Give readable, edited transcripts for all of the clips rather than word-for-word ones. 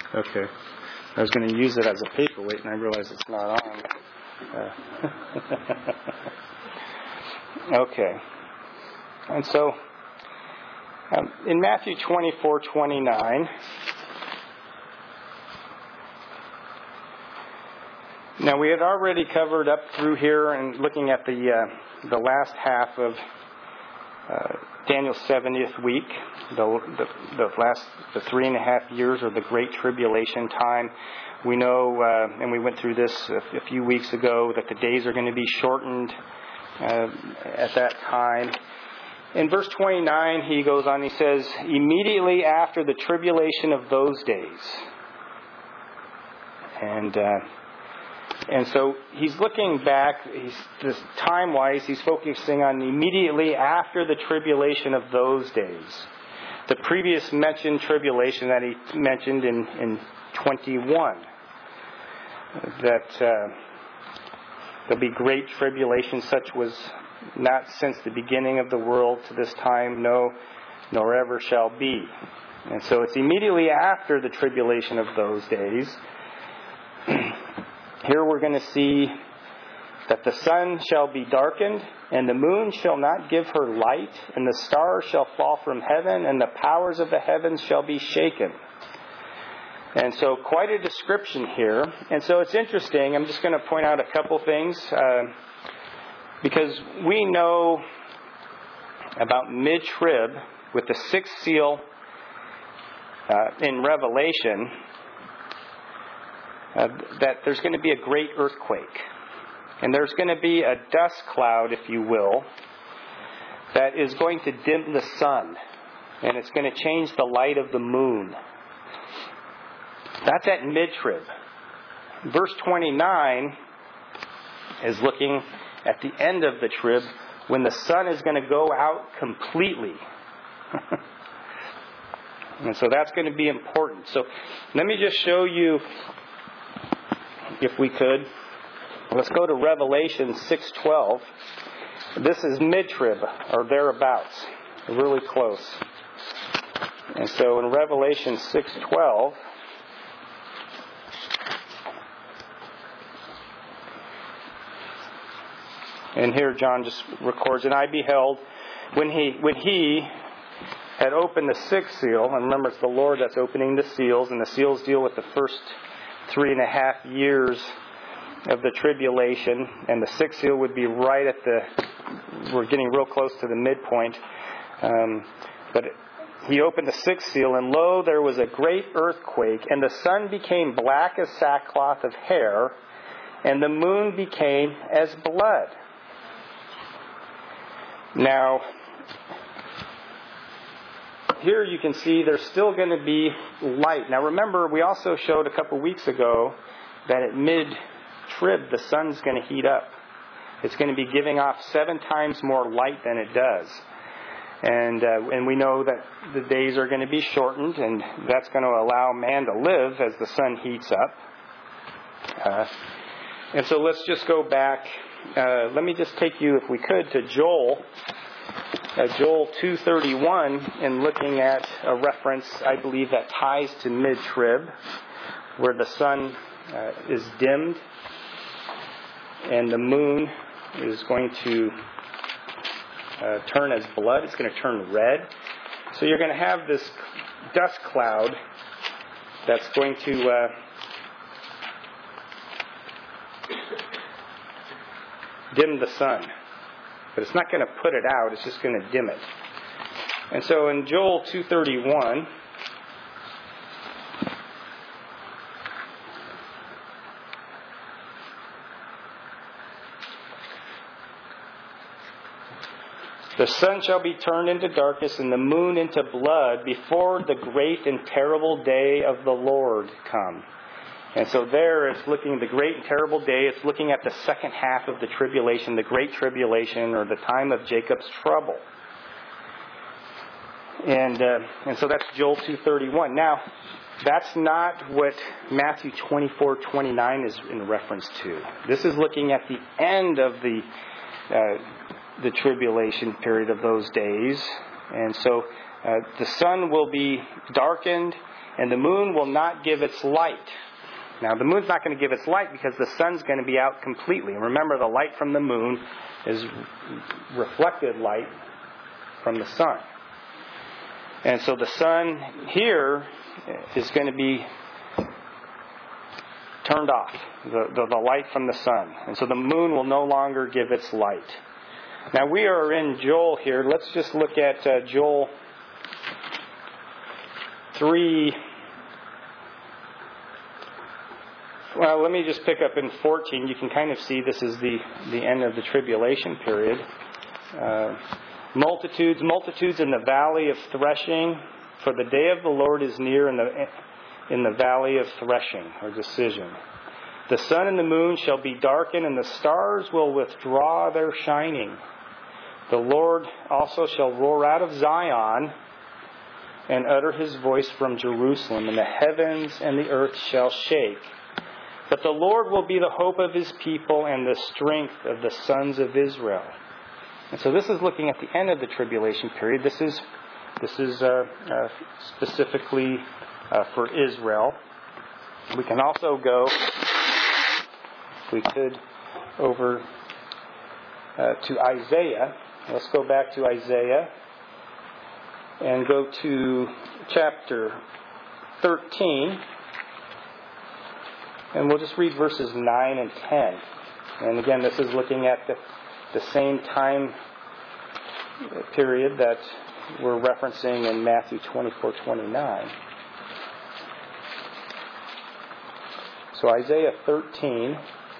Okay. I was going to use it as a paperweight, and I realized it's not on. Okay. And so, in Matthew 24:29, now we had already covered up through here and looking at the last half of Daniel's 70th week, the 3.5 years or the Great Tribulation time. We know, and we went through this a few weeks ago, that the days are going to be shortened at that time. In verse 29, he goes on, he says, immediately after the tribulation of those days. And so he's looking back, time-wise, he's focusing on immediately after the tribulation of those days. The previous mentioned tribulation that he mentioned in 21. That there'll be great tribulation, such was not since the beginning of the world to this time, no, nor ever shall be. And so it's immediately after the tribulation of those days. Here we're going to see that the sun shall be darkened, and the moon shall not give her light, and the stars shall fall from heaven, and the powers of the heavens shall be shaken. And so quite a description here. And so it's interesting. I'm just going to point out a couple things. Because we know about mid-trib with the sixth seal in Revelation, that there's going to be a great earthquake. And there's going to be a dust cloud, if you will, that is going to dim the sun. And it's going to change the light of the moon. That's at mid-trib. Verse 29 is looking at the end of the trib, when the sun is going to go out completely. And so that's going to be important. So let me just show you, if we could. Let's go to Revelation 6:12. This is mid-trib, or thereabouts. Really close. And so in Revelation 6:12, and here John just records, and I beheld when he had opened the sixth seal, and remember it's the Lord that's opening the seals, and the seals deal with the first 3.5 years of the tribulation, and the sixth seal would be right at we're getting real close to the midpoint. But he opened the sixth seal, and lo, there was a great earthquake, and the sun became black as sackcloth of hair, and the moon became as blood. Now, here you can see there's still going to be light. Now remember, we also showed a couple weeks ago that at mid-trib, the sun's going to heat up. It's going to be giving off 7 times more light than it does. And we know that the days are going to be shortened, and that's going to allow man to live as the sun heats up. And so let's just go back. Let me just take you, if we could, to Joel 2:31, and looking at a reference, I believe, that ties to mid-trib, where the sun is dimmed and the moon is going to turn as blood. It's going to turn red. So you're going to have this dust cloud that's going to dim the sun. But it's not going to put it out, it's just going to dim it. And so in Joel 2:31, the sun shall be turned into darkness and the moon into blood before the great and terrible day of the Lord come. And so there it's looking at the great and terrible day. It's looking at the second half of the tribulation, the great tribulation, or the time of Jacob's trouble. And so that's Joel 2:31. Now, that's not what Matthew 24:29 is in reference to. This is looking at the end of the tribulation period of those days. And so the sun will be darkened, and the moon will not give its light. Now, the moon's not going to give its light because the sun's going to be out completely. And remember, the light from the moon is reflected light from the sun. And so the sun here is going to be turned off, the light from the sun. And so the moon will no longer give its light. Now, we are in Joel here. Let's just look at Joel 3. Well, let me just pick up in 14. You can kind of see this is the end of the tribulation period. Multitudes in the valley of threshing, for the day of the Lord is near in the valley of threshing, or decision. The sun and the moon shall be darkened, and the stars will withdraw their shining. The Lord also shall roar out of Zion and utter his voice from Jerusalem, and the heavens and the earth shall shake. But the Lord will be the hope of his people and the strength of the sons of Israel. And so this is looking at the end of the tribulation period. This is specifically for Israel. We can also go, if we could, over to Isaiah. Let's go back to Isaiah and go to chapter 13. And we'll just read verses 9 and 10. And again, this is looking at the same time period that we're referencing in Matthew 24:29. So Isaiah 13.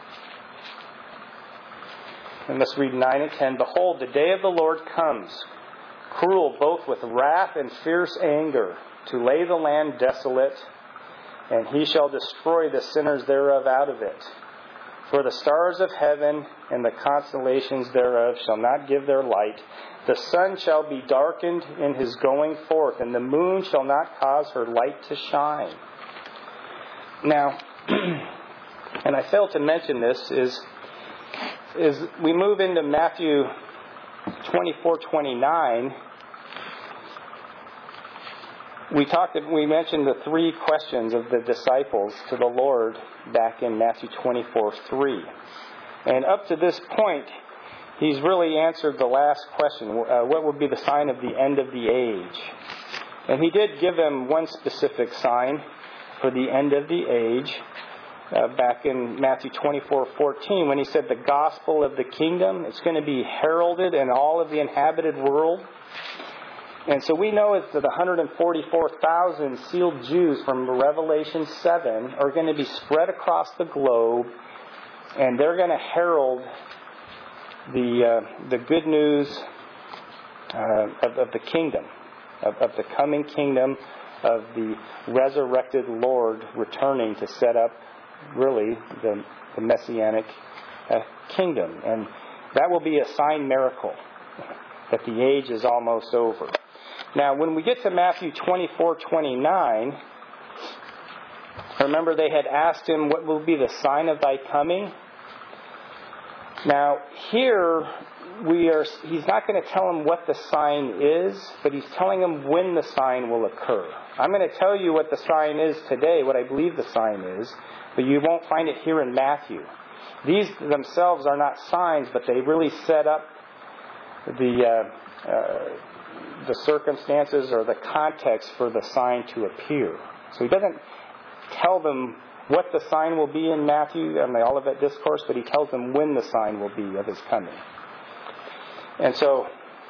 And let's read 9 and 10. Behold, the day of the Lord comes, cruel both with wrath and fierce anger, to lay the land desolate, and he shall destroy the sinners thereof out of it. For the stars of heaven and the constellations thereof shall not give their light. The sun shall be darkened in his going forth, and the moon shall not cause her light to shine. Now, and I failed to mention this, is we move into Matthew 24:29. We mentioned the three questions of the disciples to the Lord back in Matthew 24:3. And up to this point, he's really answered the last question. What would be the sign of the end of the age? And he did give them one specific sign for the end of the age back in Matthew 24:14 when he said the gospel of the kingdom, it's going to be heralded in all of the inhabited world. And so we know that the 144,000 sealed Jews from Revelation 7 are going to be spread across the globe, and they're going to herald the good news of the kingdom, of the coming kingdom, of the resurrected Lord returning to set up really the messianic kingdom. And that will be a sign miracle that the age is almost over. Now, when we get to Matthew 24:29, remember they had asked him, what will be the sign of thy coming? Now, here he's not going to tell him what the sign is, but he's telling him when the sign will occur. I'm going to tell you what the sign is today, what I believe the sign is, but you won't find it here in Matthew. These themselves are not signs, but they really set up the circumstances or the context for the sign to appear. So he doesn't tell them what the sign will be in Matthew and the Olivet Discourse, but he tells them when the sign will be of his coming. And so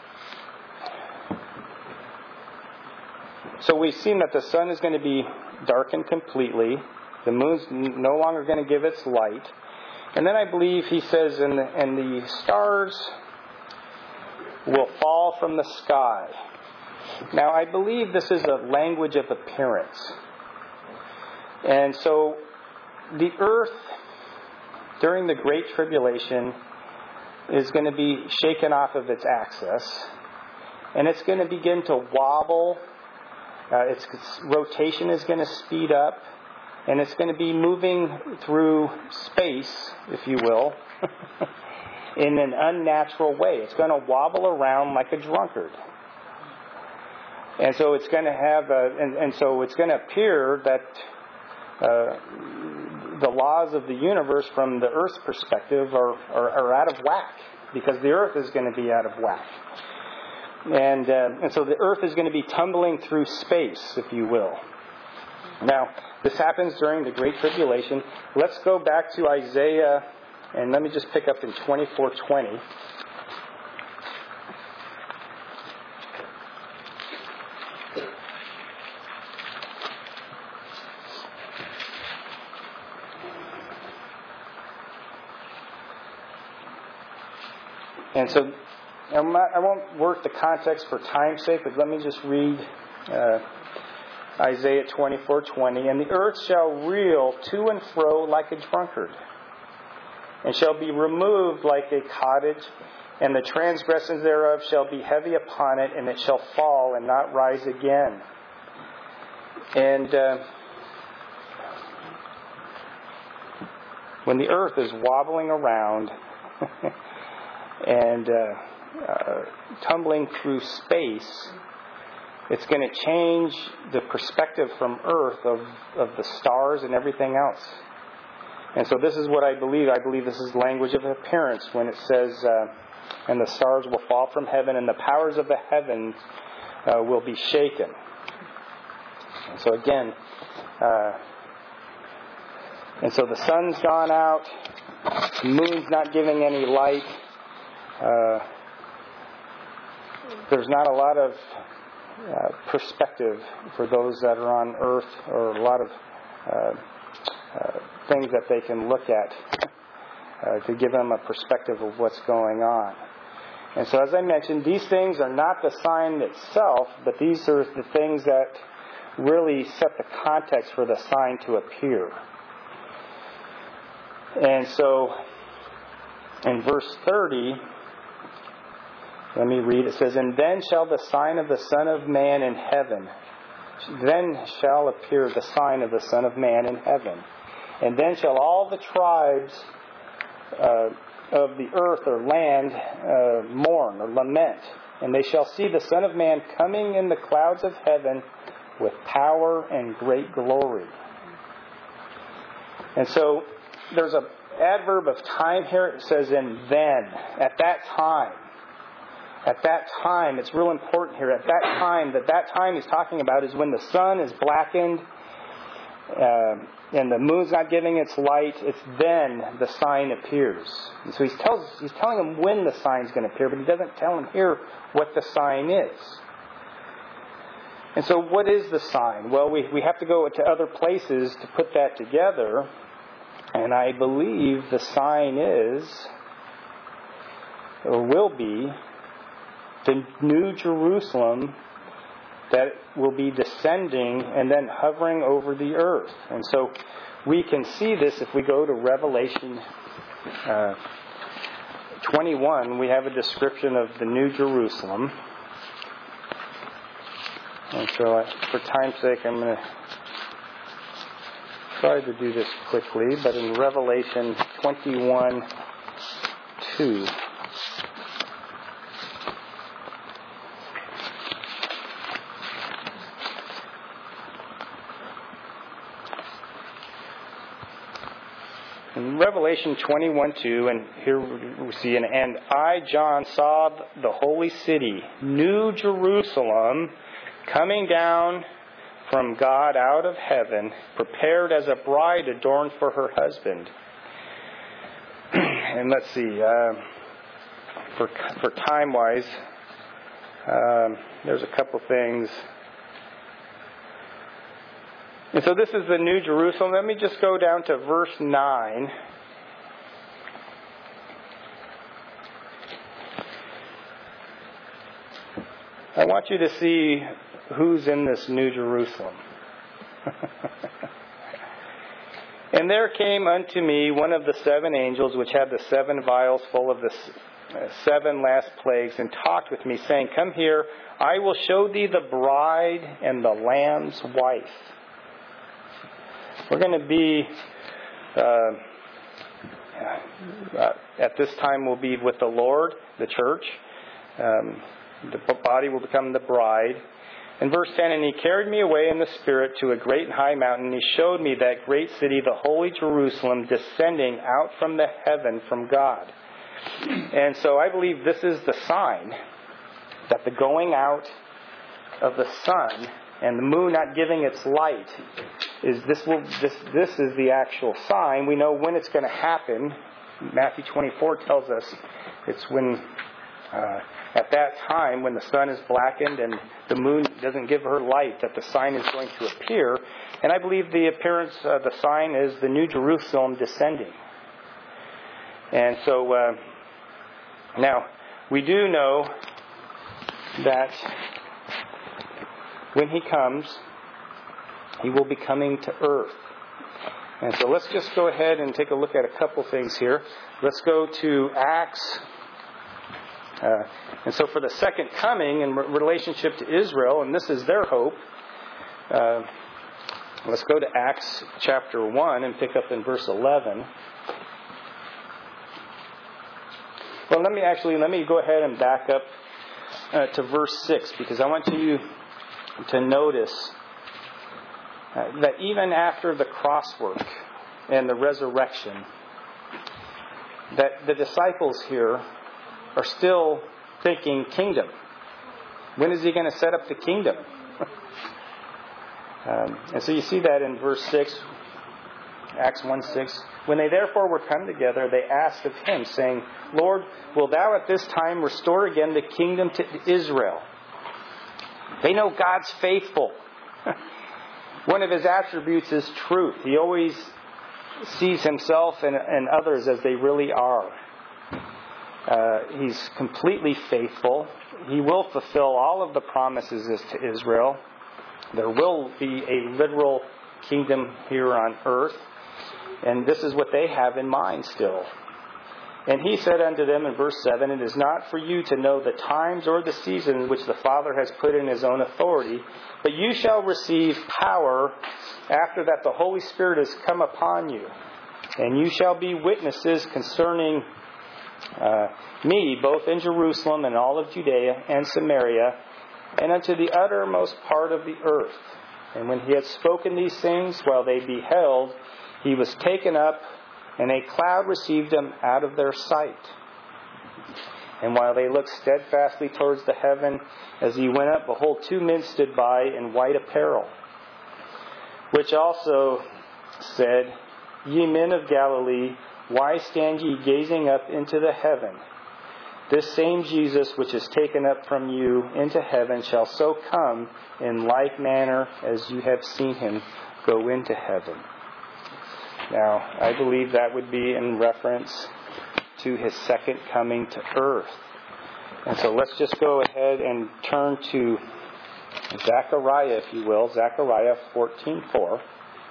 we've seen that the sun is going to be darkened completely. The moon's no longer going to give its light. And then I believe he says, and the stars will fall from the sky. Now, I believe this is a language of appearance. And so the earth during the Great Tribulation is going to be shaken off of its axis, and it's going to begin to wobble. Its rotation is going to speed up, and it's going to be moving through space, if you will, in an unnatural way. It's going to wobble around like a drunkard. And so it's going to have, and so it's going to appear that the laws of the universe from the Earth's perspective are out of whack, because the Earth is going to be out of whack. And so the Earth is going to be tumbling through space, if you will. Now, this happens during the Great Tribulation. Let's go back to Isaiah, and let me just pick up in 24:20. And so I won't work the context for time's sake, but let me just read Isaiah 24:20. And the earth shall reel to and fro like a drunkard, and shall be removed like a cottage, and the transgressions thereof shall be heavy upon it, and it shall fall and not rise again. And when the earth is wobbling around and tumbling through space, it's going to change the perspective from Earth of the stars and everything else. And so this is what I believe. I believe this is language of appearance when it says, and the stars will fall from heaven, and the powers of the heavens will be shaken. And so again, and so the sun's gone out, the moon's not giving any light. There's not a lot of perspective for those that are on Earth, or a lot of things that they can look at to give them a perspective of what's going on. And so, as I mentioned, these things are not the sign itself, but these are the things that really set the context for the sign to appear. And so, in verse 30, let me read. It says, "And then shall the sign of the Son of Man in heaven, then shall appear the sign of the Son of Man in heaven. And then shall all the tribes of the earth or land mourn or lament. And they shall see the Son of Man coming in the clouds of heaven with power and great glory." And so there's an adverb of time here. It says, "and then," at that time. At that time, it's real important here. At that time he's talking about is when the sun is blackened and the moon's not giving its light. It's then the sign appears. And so he's telling him when the sign's going to appear, but he doesn't tell him here what the sign is. And so what is the sign? Well, we have to go to other places to put that together. And I believe the sign is, or will be, the New Jerusalem that will be descending and then hovering over the earth. And so we can see this if we go to Revelation 21. We have a description of the New Jerusalem. And so for time's sake, I'm going to try to do this quickly. But in Revelation 21:2. In Revelation 21:2, and here we see, and I, John, saw the holy city, New Jerusalem, coming down from God out of heaven, prepared as a bride adorned for her husband. And let's see, for time-wise, there's a couple things. And so this is the New Jerusalem. Let me just go down to verse 9. I want you to see who's in this New Jerusalem. "And there came unto me one of the seven angels, which had the seven vials full of the seven last plagues, and talked with me, saying, Come here, I will show thee the bride and the Lamb's wife." We're going to be, at this time, we'll be with the Lord, the church. The body will become the bride. In verse 10, and he carried me away in the Spirit to a great and high mountain. And he showed me that great city, the holy Jerusalem, descending out from the heaven from God. And so I believe this is the sign that the going out of the sun and the moon not giving its light is this is the actual sign. We know when it's going to happen. Matthew 24 tells us it's when at that time when the sun is blackened and the moon doesn't give her light that the sign is going to appear. And I believe the appearance of the sign is the New Jerusalem descending. And so now we do know that when he comes, he will be coming to earth. And so let's just go ahead and take a look at a couple things here. Let's go to Acts. And so for the second coming in relationship to Israel, and this is their hope, let's go to Acts chapter 1 and pick up in verse 11. Well, let me go ahead and back up to verse 6, because I want you to notice that even after the cross work and the resurrection, that the disciples here are still thinking kingdom. When is he going to set up the kingdom? And so you see that in verse 6, Acts 1:6. When they therefore were come together, they asked of him, saying, Lord, will thou at this time restore again the kingdom to Israel? They know God's faithful. One of his attributes is truth. He always sees himself and others as they really are. He's completely faithful. He will fulfill all of the promises to Israel. There will be a literal kingdom here on earth. And this is what they have in mind still. And he said unto them in verse 7, It is not for you to know the times or the seasons which the Father has put in his own authority, but you shall receive power after that the Holy Spirit has come upon you. And you shall be witnesses concerning me, both in Jerusalem and all of Judea and Samaria, and unto the uttermost part of the earth. And when he had spoken these things, while they beheld, he was taken up, and a cloud received him out of their sight. And while they looked steadfastly towards the heaven, as he went up, behold, 2 men stood by in white apparel, which also said, Ye men of Galilee, why stand ye gazing up into the heaven? This same Jesus which is taken up from you into heaven shall so come in like manner as you have seen him go into heaven. Now, I believe that would be in reference to his second coming to earth. And so let's just go ahead and turn to Zechariah, if you will, Zechariah 14:4.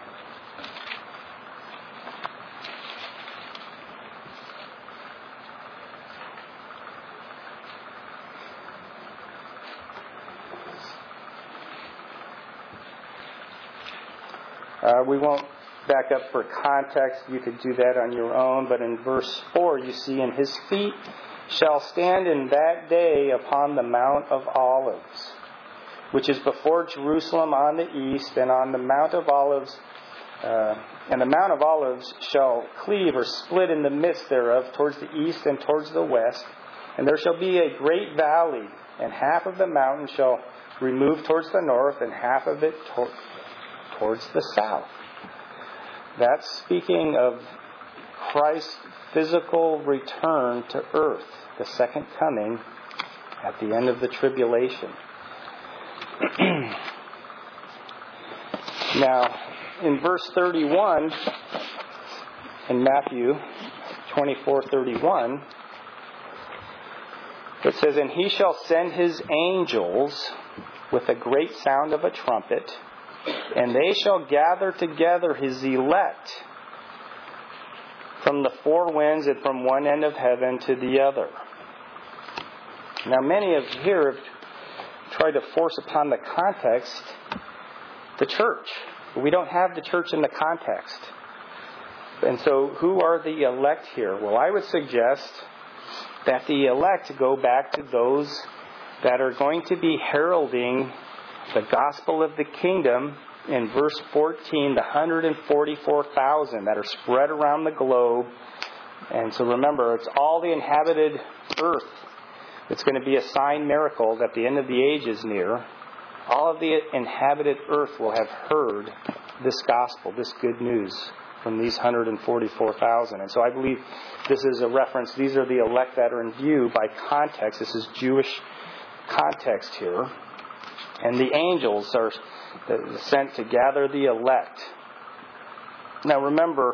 We won't back up for context. You could do that on your own. But in verse 4, you see, And his feet shall stand in that day upon the Mount of Olives, which is before Jerusalem on the east, and on the Mount of Olives, and the Mount of Olives shall cleave or split in the midst thereof towards the east and towards the west. And there shall be a great valley, and half of the mountain shall remove towards the north, and half of it towards the south. That's speaking of Christ's physical return to earth, the second coming at the end of the tribulation. Now, in verse 31, in Matthew 24:31, it says, And he shall send his angels with a great sound of a trumpet, and they shall gather together his elect from the four winds and from one end of heaven to the other. Now, many of you here have tried to force upon the context the church. But we don't have the church in the context. And so, who are the elect here? Well, I would suggest that the elect go back to those that are going to be heralding the gospel of the kingdom in verse 14, the 144,000 that are spread around the globe. And so remember, it's all the inhabited earth. It's going to be a sign miracle that the end of the age is near. All of the inhabited earth will have heard this gospel, this good news from these 144,000. And so I believe this is a reference. These are the elect that are in view by context. This is Jewish context here. And the angels are sent to gather the elect. Now remember,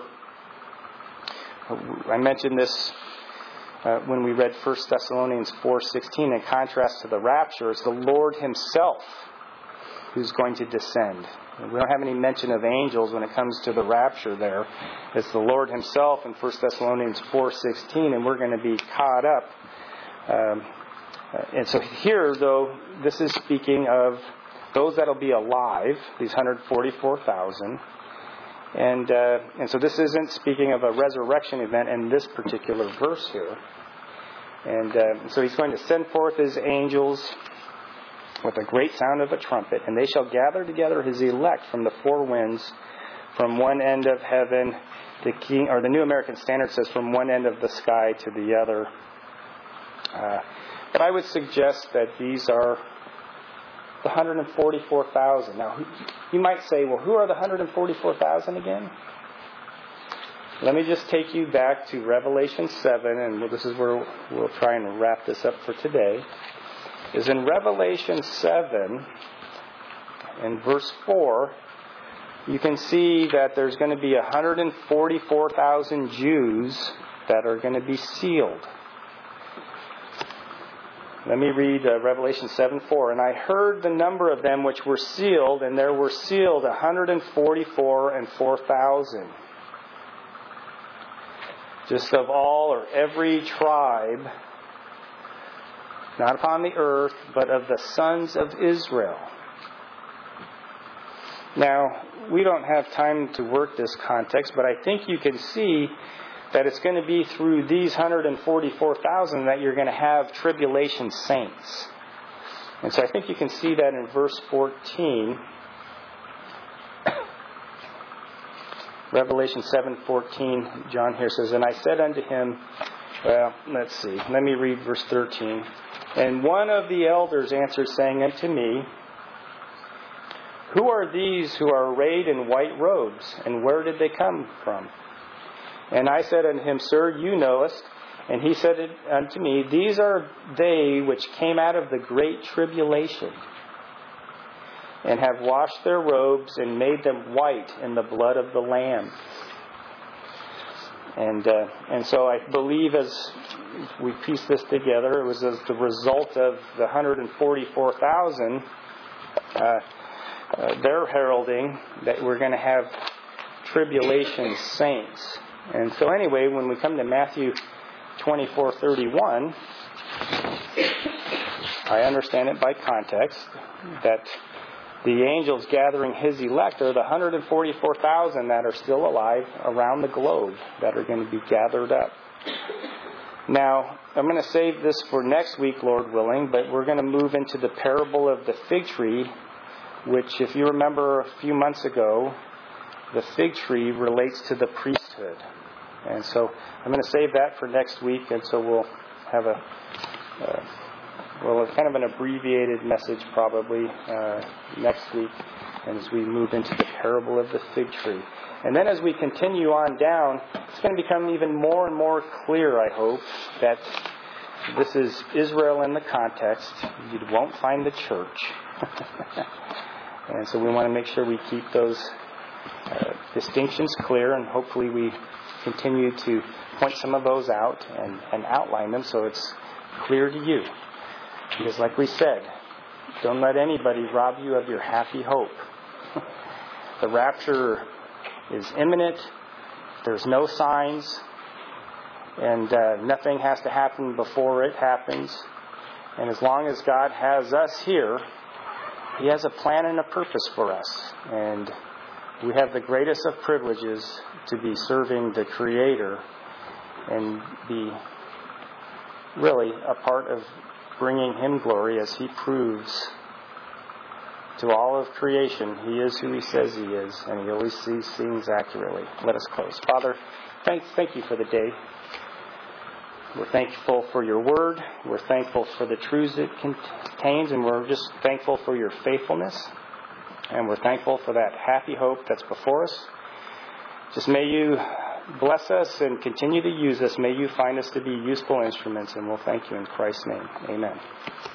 I mentioned this when we read 1 Thessalonians 4:16. In contrast to the rapture, it's the Lord Himself who's going to descend. We don't have any mention of angels when it comes to the rapture there. It's the Lord Himself in 1 Thessalonians 4:16, and we're going to be caught up. And so here, though, this is speaking of those that will be alive, these 144,000. And so this isn't speaking of a resurrection event in this particular verse here. And so He's going to send forth His angels with a great sound of a trumpet, and they shall gather together His elect from the four winds, from one end of heaven. The New American Standard says from one end of the sky to the other. But I would suggest that these are the 144,000. Now, you might say, well, who are the 144,000 again? Let me just take you back to Revelation 7, and this is where we'll try and wrap this up for today. Is in Revelation 7, in verse 4, you can see that there's going to be 144,000 Jews that are going to be sealed. Let me read Revelation 7:4. And I heard the number of them which were sealed, and there were sealed 144,000. Just of all or every tribe, not upon the earth, but of the sons of Israel. Now, we don't have time to work this context, but I think you can see that it's going to be through these 144,000 that you're going to have tribulation saints. And so I think you can see that in verse 14. Revelation 7:14, John here says, And I said unto him, let me read verse 13. And one of the elders answered, saying unto me, Who are these who are arrayed in white robes, and where did they come from? And I said unto him, Sir, you knowest. And he said unto me, These are they which came out of the great tribulation, and have washed their robes, and made them white in the blood of the Lamb. And so I believe as we piece this together, it was as the result of the 144,000, their heralding, that we're going to have tribulation saints. And so anyway, when we come to Matthew 24:31, I understand it by context that the angels gathering His elect are the 144,000 that are still alive around the globe that are going to be gathered up. Now, I'm going to save this for next week, Lord willing, but we're going to move into the parable of the fig tree, which, if you remember a few months ago, the fig tree relates to the priesthood. And so I'm going to save that for next week, and so we'll have kind of an abbreviated message probably next week as we move into the parable of the fig tree. And then as we continue on down, it's going to become even more and more clear, I hope, that this is Israel in the context. You won't find the church. And so we want to make sure we keep those distinctions clear, and hopefully we continue to point some of those out and outline them so it's clear to you. Because like we said, don't let anybody rob you of your happy hope. The rapture is imminent. There's no signs. And nothing has to happen before it happens. And as long as God has us here, He has a plan and a purpose for us. And we have the greatest of privileges to be serving the Creator and be really a part of bringing Him glory as He proves to all of creation. He is who He says He is, and He always sees things accurately. Let us close. Father, thank you for the day. We're thankful for your word. We're thankful for the truths it contains, and we're just thankful for your faithfulness. And we're thankful for that happy hope that's before us. Just may you bless us and continue to use us. May you find us to be useful instruments, and we'll thank you in Christ's name. Amen.